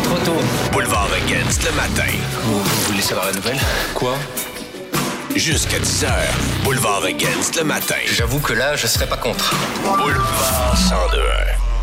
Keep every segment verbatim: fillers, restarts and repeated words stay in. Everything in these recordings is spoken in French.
trop tôt. Boulevard Against le matin. Vous, vous voulez savoir la nouvelle? Quoi? Jusqu'à dix heures, Boulevard Against le matin. J'avoue que là, je serais pas contre. Boulevard cent deux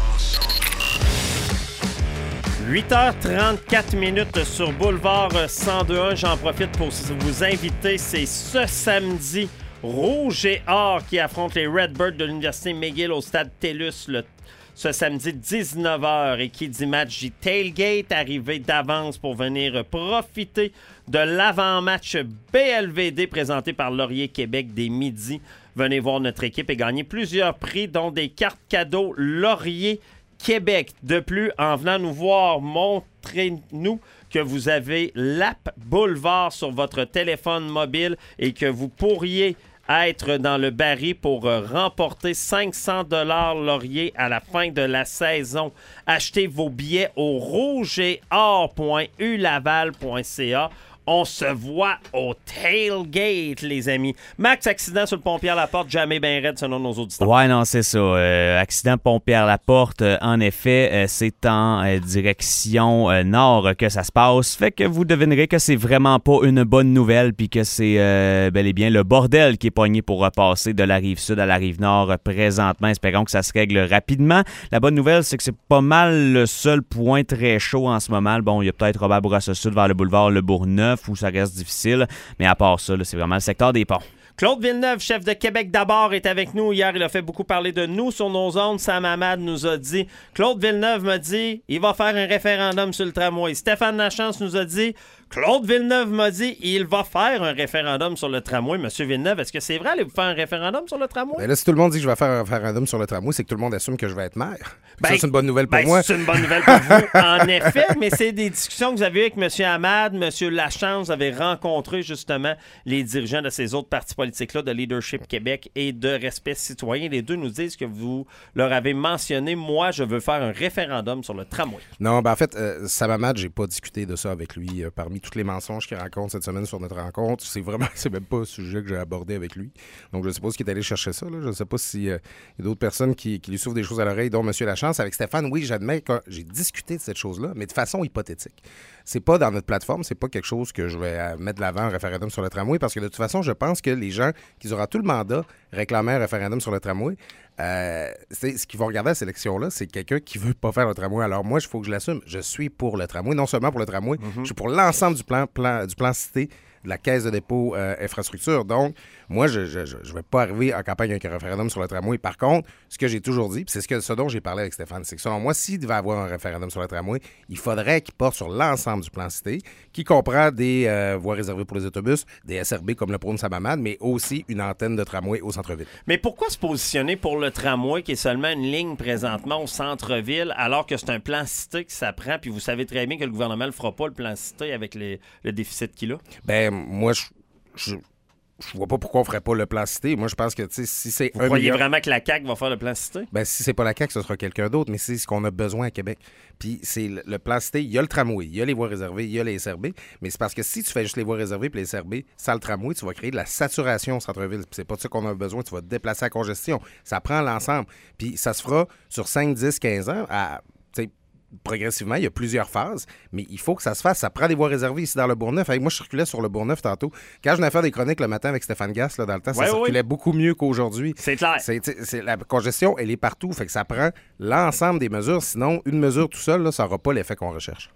un. huit heures trente-quatre minutes sur Boulevard cent deux un. J'en profite pour vous inviter. C'est ce samedi, Rouge et Or qui affrontent les Redbirds de l'Université McGill au stade TELUS le ce samedi dix-neuf heures. Et qui dit match dit tailgate, arrivé d'avance pour venir profiter de l'avant-match B L V D présenté par Laurier Québec dès midi. Venez voir notre équipe et gagner plusieurs prix, dont des cartes cadeaux Laurier Québec. De plus, en venant nous voir, montrez-nous que vous avez l'app Boulevard sur votre téléphone mobile et que vous pourriez être dans le baril pour remporter cinq cents dollars Laurier à la fin de la saison. Achetez vos billets au rouge et or point u laval point c a. On se voit au tailgate, les amis. Max, accident sur le Pont Pierre-Laporte, jamais bien raide selon nos auditeurs. Ouais, non, c'est ça. Euh, accident Pont Pierre-Laporte, euh, en effet, euh, c'est en euh, direction euh, nord que ça se passe. Fait que vous devinerez que c'est vraiment pas une bonne nouvelle, puis que c'est euh, bel et bien le bordel qui est pogné pour repasser de la rive sud à la rive nord euh, présentement. Espérons que ça se règle rapidement. La bonne nouvelle, c'est que c'est pas mal le seul point très chaud en ce moment. Bon, il y a peut-être Robert Bourassa Sud vers le boulevard Le Bourgneuf, où ça reste difficile. Mais à part ça, là, c'est vraiment le secteur des ponts. Claude Villeneuve, chef de Québec d'abord, est avec nous. Hier, il a fait beaucoup parler de nous sur nos ondes. Sam Hamad nous a dit, Claude Villeneuve m'a dit, il va faire un référendum sur le tramway. Stéphane Lachance nous a dit, Claude Villeneuve m'a dit, il va faire un référendum sur le tramway. Monsieur Villeneuve, est-ce que c'est vrai, allez-vous faire un référendum sur le tramway? Ben là, si tout le monde dit que je vais faire un référendum sur le tramway, c'est que tout le monde assume que je vais être maire. Ben, ça, c'est une bonne nouvelle pour ben, moi. C'est une bonne nouvelle pour vous, en effet, mais c'est des discussions que vous avez eues avec M. Hamad, M. Lachance. Vous avez rencontré justement les dirigeants de ces autres partis politiques-là, de Leadership Québec et de Respect citoyen. Les deux nous disent que vous leur avez mentionné, moi, je veux faire un référendum sur le tramway. Non, ben en fait, euh, Sam Hamad, j'ai pas discuté de ça avec lui. Euh, parmi tous les mensonges qu'il raconte cette semaine sur notre rencontre, c'est vraiment, c'est même pas un sujet que j'ai abordé avec lui. Donc, je sais pas ce qu'il est allé chercher ça. Là. Je sais pas s'il euh, y a d'autres personnes qui, qui lui souffrent des choses à l'oreille, dont M. Lachance. Avec Stéphane, oui, j'admets que j'ai discuté de cette chose-là, mais de façon hypothétique. C'est pas dans notre plateforme, c'est pas quelque chose que je vais mettre de l'avant, un référendum sur le tramway, parce que de toute façon, je pense que les gens qui auront tout le mandat réclamer un référendum sur le tramway, euh, c'est, ce qu'ils vont regarder à cette élection-là, c'est quelqu'un qui veut pas faire le tramway. Alors moi, il faut que je l'assume. Je suis pour le tramway, non seulement pour le tramway, mm-hmm. je suis pour l'ensemble du plan, plan, du plan cité, de la caisse de dépôt euh, infrastructure. Donc, moi, je ne vais pas arriver en campagne avec un référendum sur le tramway. Par contre, ce que j'ai toujours dit, puis c'est ce, que, ce dont j'ai parlé avec Stéphane, c'est que selon moi, s'il devait avoir un référendum sur le tramway, il faudrait qu'il porte sur l'ensemble du plan cité, qui comprend des euh, voies réservées pour les autobus, des S R B comme le prône Sam Hamad, mais aussi une antenne de tramway au centre-ville. Mais pourquoi se positionner pour le tramway, qui est seulement une ligne présentement au centre-ville, alors que c'est un plan cité qui s'apprend, puis vous savez très bien que le gouvernement ne le fera pas, le plan cité, avec les, le déficit qu'il a? Ben, moi, je... je... Je vois pas pourquoi on ferait pas le plan cité. Moi, je pense que, tu sais, si c'est Vous un croyez million... vraiment que la C A Q va faire le plan cité? Ben, si c'est pas la C A Q, ce sera quelqu'un d'autre, mais c'est ce qu'on a besoin à Québec. Puis, c'est le, le plan cité, il y a le tramway, il y a les voies réservées, il y a les S R B, mais c'est parce que si tu fais juste les voies réservées puis les S R B sans le tramway, tu vas créer de la saturation au centre-ville. Puis, c'est pas de ça qu'on a besoin, tu vas te déplacer à congestion. Ça prend l'ensemble. Puis, ça se fera sur cinq, dix, quinze ans à... progressivement, il y a plusieurs phases, mais il faut que ça se fasse. Ça prend des voies réservées ici dans le Bourgneuf. Hey, moi, je circulais sur le Bourgneuf tantôt. Quand je venais faire des chroniques le matin avec Stéphane Gass, là, dans le temps, ça ouais, circulait oui. beaucoup mieux qu'aujourd'hui. C'est clair. C'est, c'est, la congestion, elle est partout. Fait que ça prend l'ensemble des mesures. Sinon, une mesure tout seul, là, ça n'aura pas l'effet qu'on recherche.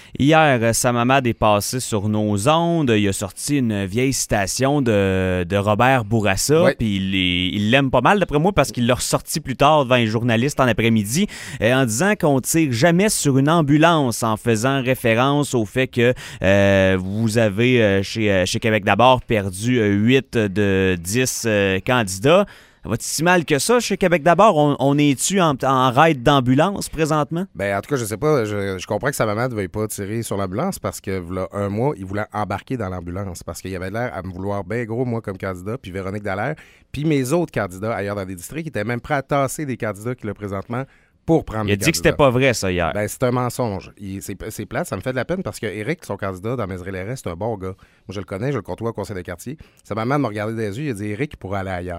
Hier, Sam Hamad est passé sur nos ondes. Il a sorti une vieille citation de, de Robert Bourassa. Ouais. Puis il, est, il l'aime pas mal, d'après moi, parce qu'il l'a ressorti plus tard devant les journalistes en après-midi, euh, en disant qu'on ne tire jamais sur une ambulance, en faisant référence au fait que euh, vous avez, euh, chez, euh, chez Québec d'abord, perdu euh, huit de dix euh, candidats. Va-t-il si mal que ça chez Québec d'abord? On, on est-tu en, en raid d'ambulance présentement? Ben en tout cas, je sais pas. Je, je comprends que Sam Hamad ne veuille pas tirer sur l'ambulance parce que, là, un mois, il voulait embarquer dans l'ambulance parce qu'il avait l'air à me vouloir bien gros, moi, comme candidat, puis Véronique Dallaire, puis mes autres candidats ailleurs dans des districts qui étaient même prêts à tasser des candidats qu'il a présentement pour prendre Il a des dit que c'était pas vrai, ça, hier. Ben, c'est un mensonge. Il, c'est, c'est plate, ça me fait de la peine parce que Éric, son candidat dans Mézeray-Lérès, c'est un bon gars. Moi, je le connais, je le côtoie au conseil de quartier. Sam Hamad m'a regardé dans les yeux, il a dit Éric, il pourrait aller ailleurs.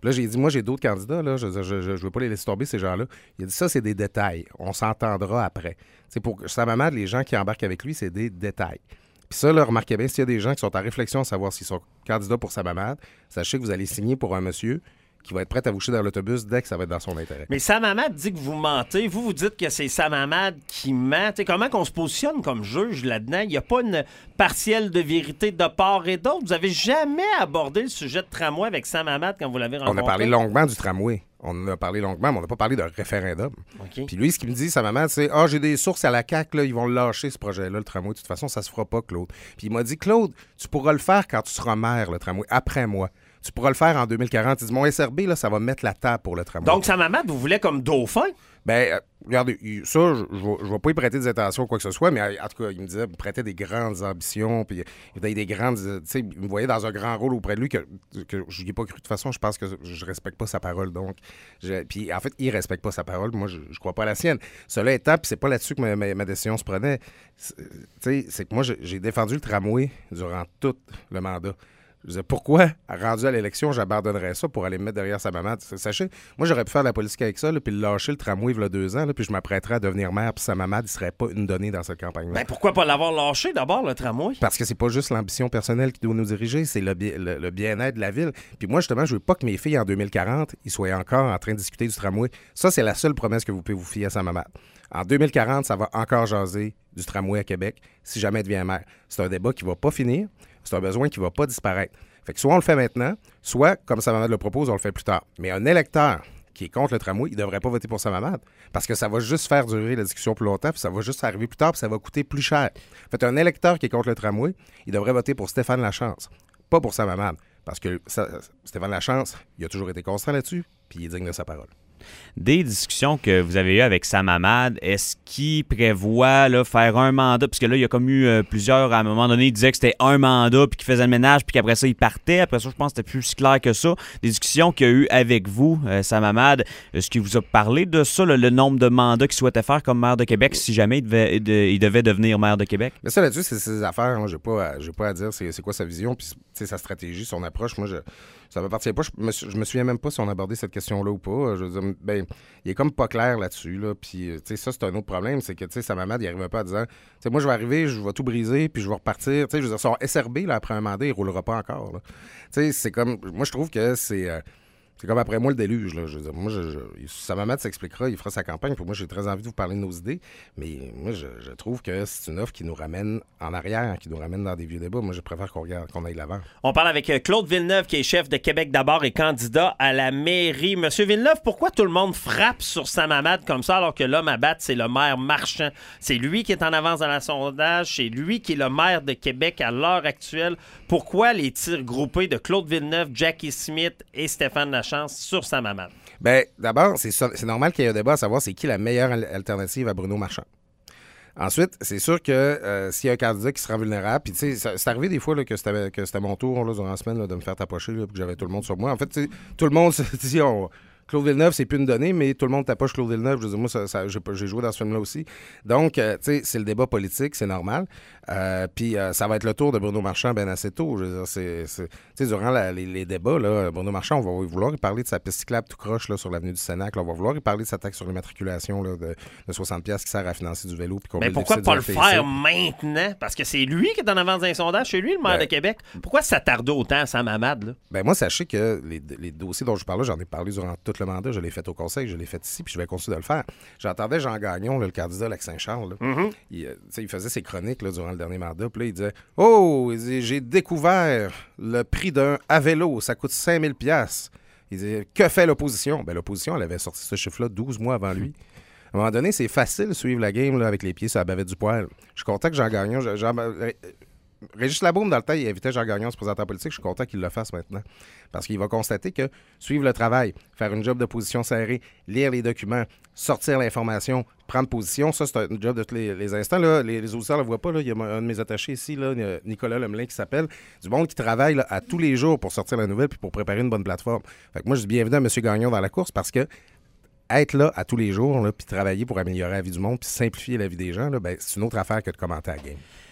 Là, j'ai dit, moi, j'ai d'autres candidats, là, je ne je, je, je veux pas les laisser tomber, ces gens-là. Il a dit, ça, c'est des détails. On s'entendra après. C'est pour Sam Hamad, les gens qui embarquent avec lui, c'est des détails. Puis ça, là, remarquez bien, s'il y a des gens qui sont en réflexion à savoir s'ils sont candidats pour Sam Hamad, sachez que vous allez signer pour un monsieur qui va être prêt à vous jeter dans l'autobus dès que ça va être dans son intérêt. Mais Sam Hamad dit que vous mentez. Vous, vous dites que c'est Sam Hamad qui ment. T'sais, comment qu'on se positionne comme juge là-dedans? Il n'y a pas une partielle de vérité de part et d'autre. Vous n'avez jamais abordé le sujet de tramway avec Sam Hamad quand vous l'avez rencontré? On a parlé longuement du tramway. On en a parlé longuement, mais on n'a pas parlé d'un référendum. Okay. Puis lui, ce qu'il me dit, Sam Hamad, c'est « Ah, j'ai des sources à la C A Q, là, ils vont le lâcher, ce projet-là, le tramway. De toute façon, ça se fera pas, Claude. » Puis il m'a dit « Claude, tu pourras le faire quand tu seras maire, le tramway, après moi. Tu pourras le faire en deux mille quarante. » Il dit « Mon S R B, là, ça va mettre la table pour le tramway. » Donc, Sam Hamad, vous voulez comme dauphin? Ben, euh, regardez, il- ça, je ne vais pas y prêter des intentions ou quoi que ce soit, mais en tout cas, il me disait, il me prêtait des grandes ambitions, puis il avait des grandes, euh, tu sais, il me voyait dans un grand rôle auprès de lui que, que je n'y ai pas cru. De toute façon, je pense que je respecte pas sa parole, donc, je- puis en fait, il respecte pas sa parole, moi, je, je crois pas à la sienne. Cela étant, puis c'est pas là-dessus que ma, ma- ma décision se prenait, c'est- tu sais, c'est que moi, j'ai j'ai défendu le tramway durant tout le mandat. Je disais, pourquoi, rendu à l'élection, j'abandonnerais ça pour aller me mettre derrière Sam Hamad? Sachez, moi, j'aurais pu faire de la politique avec ça, là, puis lâcher le tramway il y a deux ans, là, puis je m'apprêterais à devenir maire, puis Sam Hamad, il serait pas une donnée dans cette campagne-là. Ben, pourquoi pas l'avoir lâché d'abord, le tramway? Parce que c'est pas juste l'ambition personnelle qui doit nous diriger, c'est le, bi- le- le bien-être de la ville. Puis moi, justement, je veux pas que mes filles, en deux mille quarante, ils soient encore en train de discuter du tramway. Ça, c'est la seule promesse que vous pouvez vous fier à Sam Hamad. En deux mille quarante, ça va encore jaser du tramway à Québec, si jamais elle devient maire. C'est un débat qui va pas finir, c'est un besoin qui va pas disparaître. Fait que soit on le fait maintenant, soit, comme Sam Hamad le propose, on le fait plus tard. Mais un électeur qui est contre le tramway, il ne devrait pas voter pour Sam Hamad parce que ça va juste faire durer la discussion plus longtemps, puis ça va juste arriver plus tard, puis ça va coûter plus cher. Fait un électeur qui est contre le tramway, il devrait voter pour Stéphane Lachance, pas pour Sam Hamad, parce que ça, Stéphane Lachance, il a toujours été constant là-dessus, puis il est digne de sa parole. Des discussions que vous avez eues avec Sam Hamad, est-ce qu'il prévoit là, faire un mandat? Parce que là, il y a comme eu euh, plusieurs, à un moment donné, il disait que c'était un mandat, puis qu'il faisait le ménage, puis qu'après ça, il partait. Après ça, je pense que c'était plus si clair que ça. Des discussions qu'il y a eu avec vous, euh, Sam Hamad, est-ce qu'il vous a parlé de ça, là, le nombre de mandats qu'il souhaitait faire comme maire de Québec, si jamais il devait, de, il devait devenir maire de Québec? Mais ça, là-dessus, c'est ses affaires. Moi, j'ai pas, à- j'ai pas à dire c'est, c'est quoi sa vision, puis sa stratégie, son approche. Moi, je, ça m'appartient pas. Je me, je me souviens même pas si on a abordé cette question-là ou pas. Je veux dire, ben, il est comme pas clair là-dessus. Là, puis, tu sais, ça, c'est un autre problème. C'est que, tu sais, Sam Hamad, il arrive pas à dire, tu sais, moi, je vais arriver, je vais tout briser, puis je vais repartir. Tu sais, je veux dire, son S R B, là, après un mandat, il roulera pas encore. Tu sais, c'est comme. Moi, je trouve que c'est. Euh, C'est comme après moi le déluge. Là. Je veux dire, moi, je, je, Sam Hamad s'expliquera, il fera sa campagne. Pour moi, j'ai très envie de vous parler de nos idées. Mais moi, je, je trouve que c'est une offre qui nous ramène en arrière, qui nous ramène dans des vieux débats. Moi, je préfère qu'on regarde, qu'on aille l'avant. On parle avec Claude Villeneuve, qui est chef de Québec d'abord et candidat à la mairie. Monsieur Villeneuve, pourquoi tout le monde frappe sur Sam Hamad comme ça, alors que l'homme à battre, c'est le maire Marchand? C'est lui qui est en avance dans le sondage, c'est lui qui est le maire de Québec à l'heure actuelle. Pourquoi les tirs groupés de Claude Villeneuve, Jackie Smith et Stéphane Lachance sur Sam Hamad? Bien, d'abord, c'est, ça- c'est normal qu'il y ait un débat à savoir c'est qui la meilleure al- alternative à Bruno Marchand. Ensuite, c'est sûr que euh, s'il y a un candidat qui se rend vulnérable, puis tu sais, ça- c'est arrivé des fois là, que, c'était, que c'était mon tour là, durant la semaine là, de me faire tapocher, là, puis que j'avais tout le monde sur moi. En fait, tu sais, tout le monde se dit, on- Claude Villeneuve, c'est plus une donnée, mais tout le monde tapoche Claude Villeneuve. Je veux dire, moi, ça, ça- j'ai, pas- j'ai joué dans ce film-là aussi. Donc, euh, tu sais, c'est le débat politique, c'est normal. Euh, puis euh, ça va être le tour de Bruno Marchand ben assez tôt. Je veux dire, c'est, c'est- tu sais, durant la- les, les débats, là, Bruno Marchand, on va vouloir y parler de sa piste cyclable tout croche là, sur l'avenue du Sénac. Là, on va vouloir y parler de sa taxe sur l'immatriculation là, de, de soixante piastres qui sert à financer du vélo. Puis qu'on Mais met le pourquoi déficit pas du le R T C. faire maintenant? Parce que c'est lui qui est en avance dans les sondages, c'est lui le maire Ben, de Québec. Pourquoi ça tarde autant, Sam Hamad? Là? Ben moi, sachez que les, les dossiers dont je parle là, j'en ai parlé durant tout le mandat. Je l'ai fait au conseil, je l'ai fait ici, puis je vais continuer de le faire. J'entendais Jean Gagnon, là, le candidat à Lac-Saint-Charles. Là. Mm-hmm. il, euh, tu sais, il faisait ses chroniques là, durant le dernier mandat. Puis là, il disait « Oh, il dit, j'ai découvert le prix d'un à vélo. Ça coûte cinq mille piastres. » Il disait « Que fait l'opposition? » Ben l'opposition, elle avait sorti ce chiffre-là douze mois avant lui. À un moment donné, c'est facile de suivre la game là, avec les pieds sur la bavette du poêle. Je suis content que Jean Gagnon... Jean, euh, Régis Labaume, dans le temps, il invitait Jean Gagnon à se présenter en politique. Je suis content qu'il le fasse maintenant. Parce qu'il va constater que suivre le travail, faire une job de position serrée, lire les documents, sortir l'information, prendre position, ça, c'est un job de tous les, les instants. Là, les, les auditeurs ne le voient pas. Là. Il y a un de mes attachés ici, là, Nicolas Lemelin, qui s'appelle. Du monde qui travaille là, à tous les jours pour sortir la nouvelle puis pour préparer une bonne plateforme. Fait que moi, je dis bienvenue à M. Gagnon dans la course parce que être là à tous les jours, là, puis travailler pour améliorer la vie du monde puis simplifier la vie des gens, là, ben, c'est une autre affaire que de commenter à la game.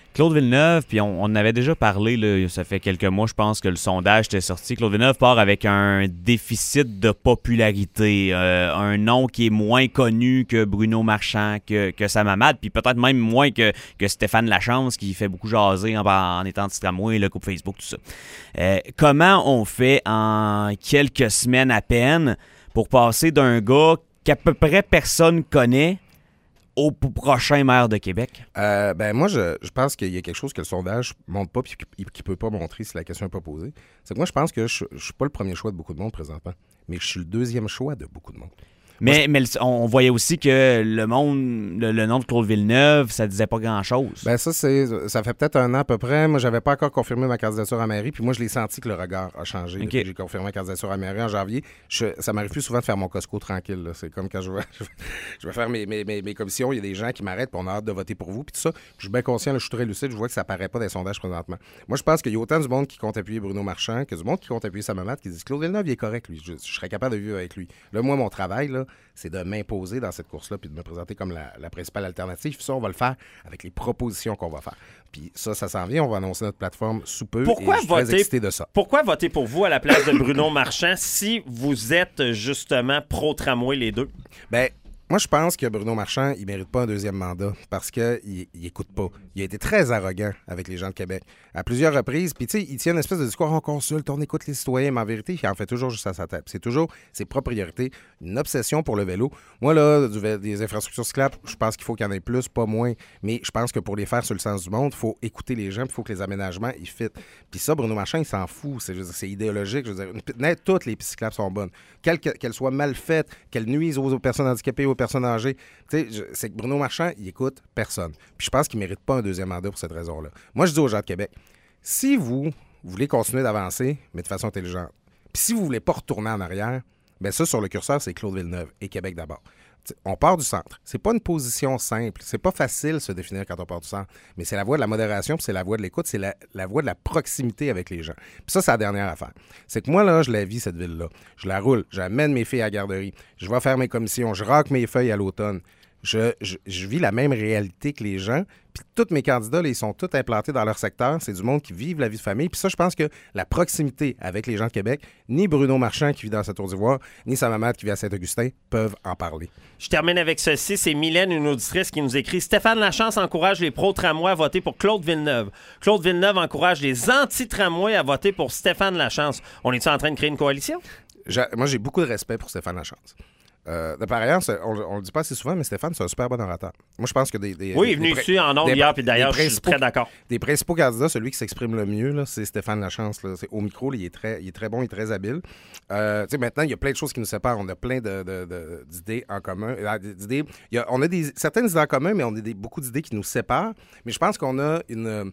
Claude Villeneuve, puis on, on en avait déjà parlé, là, ça fait quelques mois, je pense que le sondage était sorti. Claude Villeneuve part avec un déficit de popularité, euh, un nom qui est moins connu que Bruno Marchand, que, que Sam Hamad, puis peut-être même moins que, que Stéphane Lachance, qui fait beaucoup jaser en, en étant petit tramway, le couple Facebook, tout ça. Euh, comment on fait en quelques semaines à peine pour passer d'un gars qu'à peu près personne connaît au prochain maire de Québec? Euh, ben moi, je, je pense qu'il y a quelque chose que le sondage ne montre pas et qu'il ne peut pas montrer si la question n'est pas posée. C'est que moi, je pense que je ne suis pas le premier choix de beaucoup de monde présentement, mais je suis le deuxième choix de beaucoup de monde. Mais, Moi, je... mais on voyait aussi que le monde, le, le nom de Claude Villeneuve, ça disait pas grand-chose. Ben ça, c'est, ça fait peut-être un an à peu près. Moi, j'avais pas encore confirmé ma candidature à mairie, puis moi, je l'ai senti que le regard a changé Okay. depuis que j'ai confirmé ma candidature à mairie en janvier. Je, ça m'arrive plus souvent de faire mon Costco tranquille. Là. C'est comme quand je vais, je vais, je vais faire mes, mes, mes, mes commissions, il y a des gens qui m'arrêtent, puis on a hâte de voter pour vous, puis tout ça. Puis je suis bien conscient, là, je suis très lucide, je vois que ça paraît pas dans les sondages présentement. Moi, je pense qu'il y a autant du monde qui compte appuyer Bruno Marchand que du monde qui compte appuyer Sam Hamad, qui dit Claude Villeneuve, il est correct, lui. Je, je serais capable de vivre avec lui. Là, moi, mon travail, là, c'est de m'imposer dans cette course-là puis de me présenter comme la, la principale alternative. Puis ça, on va le faire avec les propositions qu'on va faire. Puis ça, ça s'en vient. On va annoncer notre plateforme sous peu. Pourquoi et je suis voter, très excité de ça. Pourquoi voter pour vous à la place de Bruno Marchand si vous êtes justement pro-tramway les deux? Bien, moi, je pense que Bruno Marchand, il mérite pas un deuxième mandat parce qu'il il écoute pas. Il a été très arrogant avec les gens de Québec à plusieurs reprises. Puis, tu sais, il tient une espèce de discours, on consulte, on écoute les citoyens, mais en vérité, il en fait toujours juste à sa tête. C'est toujours ses propres priorités, une obsession pour le vélo. Moi, là, du, des infrastructures cyclables, je pense qu'il faut qu'il y en ait plus, pas moins. Mais je pense que pour les faire sur le sens du monde, il faut écouter les gens, il faut que les aménagements, ils fitent. Puis ça, Bruno Marchand, il s'en fout. C'est, je veux dire, c'est idéologique. Je veux dire, net, toutes les pistes cyclables sont bonnes. Quelles qu'elles soient mal faites, qu'elles nuisent aux, aux personnes handicapées, aux personnes âgées. Tu sais, c'est que Bruno Marchand, il écoute personne. Puis je pense qu'il ne mérite pas un deuxième mandat pour cette raison-là. Moi, je dis aux gens de Québec, si vous voulez continuer d'avancer, mais de façon intelligente, puis si vous ne voulez pas retourner en arrière, bien ça, sur le curseur, c'est Claude Villeneuve et Québec d'abord. T'sais, on part du centre. C'est pas une position simple. C'est pas facile de se définir quand on part du centre. Mais c'est la voie de la modération, puis c'est la voie de l'écoute, c'est la, la voie de la proximité avec les gens. Puis ça, c'est la dernière affaire. C'est que moi, là, je la vis, cette ville-là. Je la roule. J'amène mes filles à la garderie. Je vais faire mes commissions. Je raque mes feuilles à l'automne. Je, je, je vis la même réalité que les gens. Puis tous mes candidats, là, ils sont tous implantés dans leur secteur. C'est du monde qui vit la vie de famille. Puis ça, je pense que la proximité avec les gens de Québec, ni Bruno Marchand qui vit dans sa Tour d'Ivoire, ni Sam Hamad qui vit à Saint-Augustin peuvent en parler. Je termine avec ceci. C'est Mylène, une auditrice, qui nous écrit « Stéphane Lachance encourage les pro-tramways à voter pour Claude Villeneuve. Claude Villeneuve encourage les anti-tramways à voter pour Stéphane Lachance. On est-tu en train de créer une coalition? » J'ai, moi, j'ai beaucoup de respect pour Stéphane Lachance. Euh, de par ailleurs, on ne le dit pas assez souvent, mais Stéphane, c'est un super bon orateur. Moi, je pense que des... des oui, il est venu des, ici en ondes hier, puis d'ailleurs, je suis très d'accord. Des principaux candidats, celui qui s'exprime le mieux, là, c'est Stéphane Lachance. Là. C'est, au micro, là, il, est très, il est très bon, il est très habile. Euh, maintenant, il y a plein de choses qui nous séparent. On a plein de, de, de, d'idées en commun. D'idées, il y a, on a des, certaines idées en commun, mais on a des, beaucoup d'idées qui nous séparent. Mais je pense qu'on a une,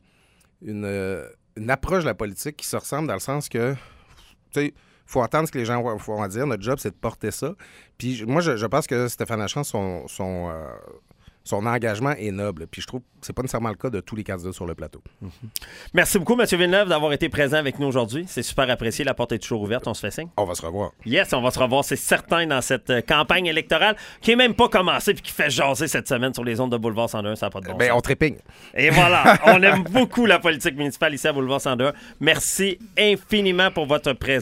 une, une approche de la politique qui se ressemble dans le sens que... tu sais, il faut entendre ce que les gens vont en dire. Notre job, c'est de porter ça. Puis moi, je, je pense que Stéphane Lachance, son, son, euh, son engagement est noble. Puis je trouve que c'est pas nécessairement le cas de tous les candidats sur le plateau. Mm-hmm. Merci beaucoup, M. Villeneuve, d'avoir été présent avec nous aujourd'hui. C'est super apprécié. La porte est toujours ouverte. On se fait signe. On va se revoir. Yes, on va se revoir. C'est certain dans cette euh, campagne électorale qui n'est même pas commencée puis qui fait jaser cette semaine sur les ondes de Boulevard cent deux un. Ça n'a pas de bon ben, sens. On trépigne. Et voilà. On aime beaucoup la politique municipale ici à Boulevard cent deux un. Merci infiniment pour votre présence.